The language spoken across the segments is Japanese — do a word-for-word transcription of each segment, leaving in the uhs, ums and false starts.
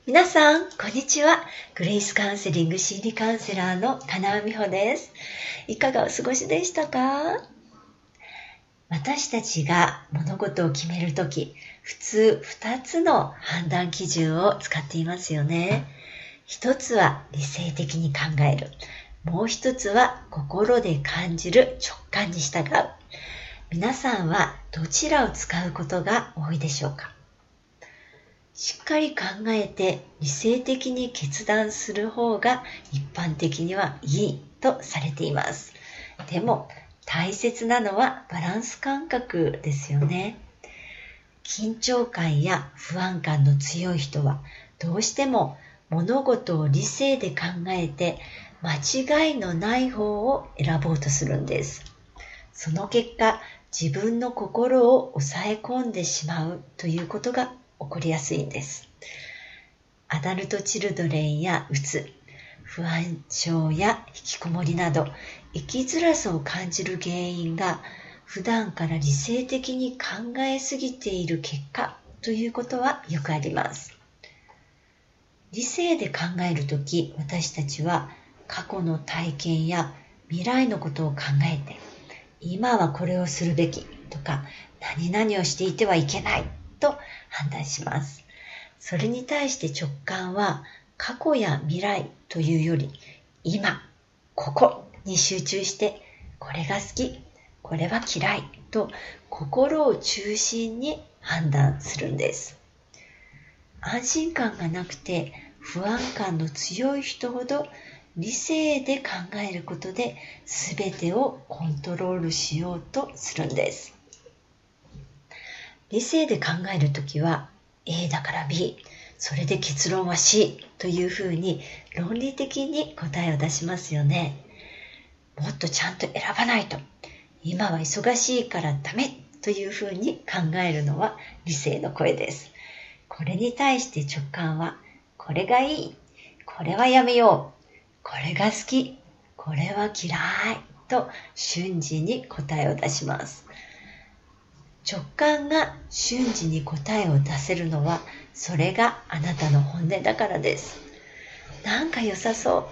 皆さん、こんにちは。グレイスカウンセリング心理カウンセラーの金尾美穂です。いかがお過ごしでしたか？私たちが物事を決めるとき、普通ふたつの判断基準を使っていますよね。一つは理性的に考える。もう一つは心で感じる直感に従う。皆さんはどちらを使うことが多いでしょうか？しっかり考えて理性的に決断する方が一般的にはいいとされています。でも大切なのはバランス感覚ですよね。緊張感や不安感の強い人はどうしても物事を理性で考えて間違いのない方を選ぼうとするんです。その結果、自分の心を抑え込んでしまうということが起こりやすいんです。アダルトチルドレンやうつ、不安症や引きこもりなど生きづらさを感じる原因が普段から理性的に考えすぎている結果ということはよくあります。理性で考えるとき、私たちは過去の体験や未来のことを考えて、今はこれをするべきとか何々をしていてはいけないと判断します。それに対して直感は過去や未来というより今、ここに集中してこれが好き、これは嫌いと心を中心に判断するんです。安心感がなくて不安感の強い人ほど理性で考えることで全てをコントロールしようとするんです。理性で考えるときは A だから B、それで結論は C というふうに論理的に答えを出しますよね。もっとちゃんと選ばないと、今は忙しいからダメというふうに考えるのは理性の声です。これに対して直感はこれがいい、これはやめよう、これが好き、これは嫌いと瞬時に答えを出します。直感が瞬時に答えを出せるのは、それがあなたの本音だからです。なんか良さそう、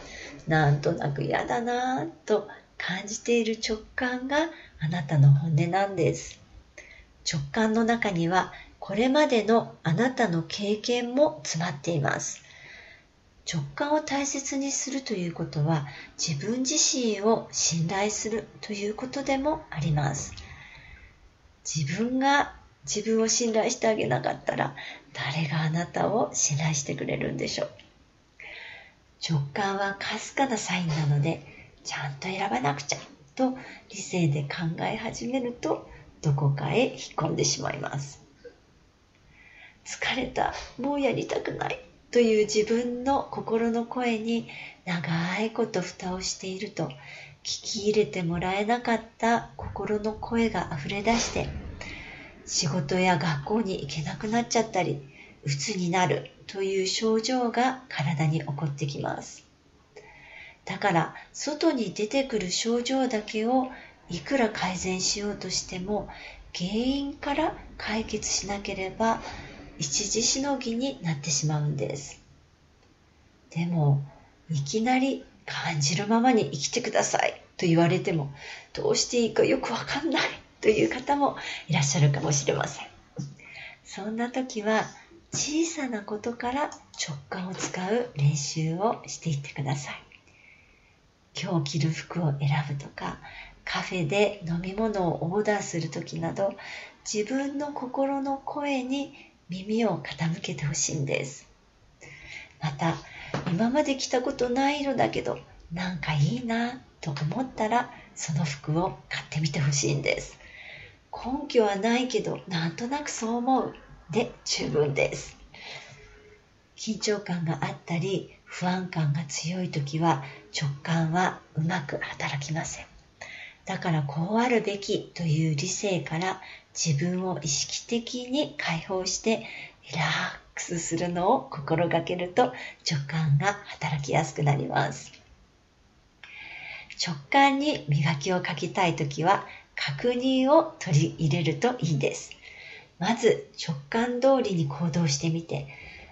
なんとなく嫌だなぁと感じている直感があなたの本音なんです。直感の中にはこれまでのあなたの経験も詰まっています。直感を大切にするということは自分自身を信頼するということでもあります。自分が自分を信頼してあげなかったら誰があなたを信頼してくれるんでしょう。直感はかすかなサインなのでちゃんと選ばなくちゃと理性で考え始めるとどこかへ引っ込んでしまいます。疲れた、もうやりたくないという自分の心の声に長いこと蓋をしていると聞き入れてもらえなかった心の声があふれ出して仕事や学校に行けなくなっちゃったり鬱になるという症状が体に起こってきます。だから外に出てくる症状だけをいくら改善しようとしても原因から解決しなければ一時しのぎになってしまうんです。でもいきなり感じるままに生きてくださいと言われてもどうしていいかよくわかんないという方もいらっしゃるかもしれません。そんな時は小さなことから直感を使う練習をしていってください。今日着る服を選ぶとかカフェで飲み物をオーダーする時など自分の心の声に耳を傾けてほしいんです。また今まで着たことない色だけどなんかいいなと思ったらその服を買ってみてほしいんです。根拠はないけどなんとなくそう思うで十分です。緊張感があったり不安感が強い時は直感はうまく働きません。だからこうあるべきという理性から自分を意識的に解放してリラックスするのを心がけると直感が働きやすくなります。直感に磨きをかけたいときは確認を取り入れるといいです。まず直感通りに行動してみて、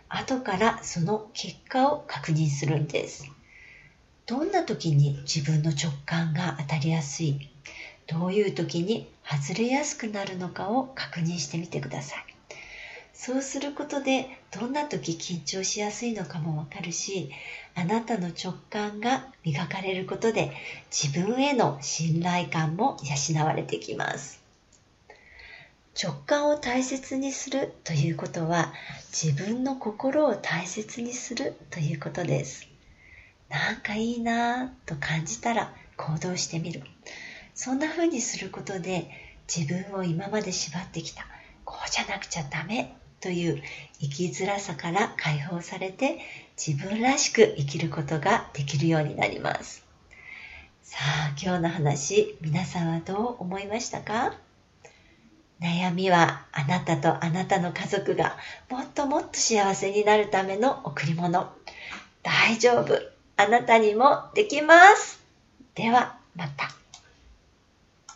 後からその結果を確認するんです。どんな時に自分の直感が当たりやすい、どういう時に外れやすくなるのかを確認してみてください。そうすることでどんな時緊張しやすいのかもわかるし、あなたの直感が磨かれることで自分への信頼感も養われてきます。直感を大切にするということは、自分の心を大切にするということです。なんかいいなぁと感じたら行動してみる。そんな風にすることで、自分を今まで縛ってきた、こうじゃなくちゃダメという生きづらさから解放されて、自分らしく生きることができるようになります。さあ、今日の話、皆さんはどう思いましたか？悩みはあなたとあなたの家族がもっともっと幸せになるための贈り物。大丈夫。あなたにもできます。ではまた。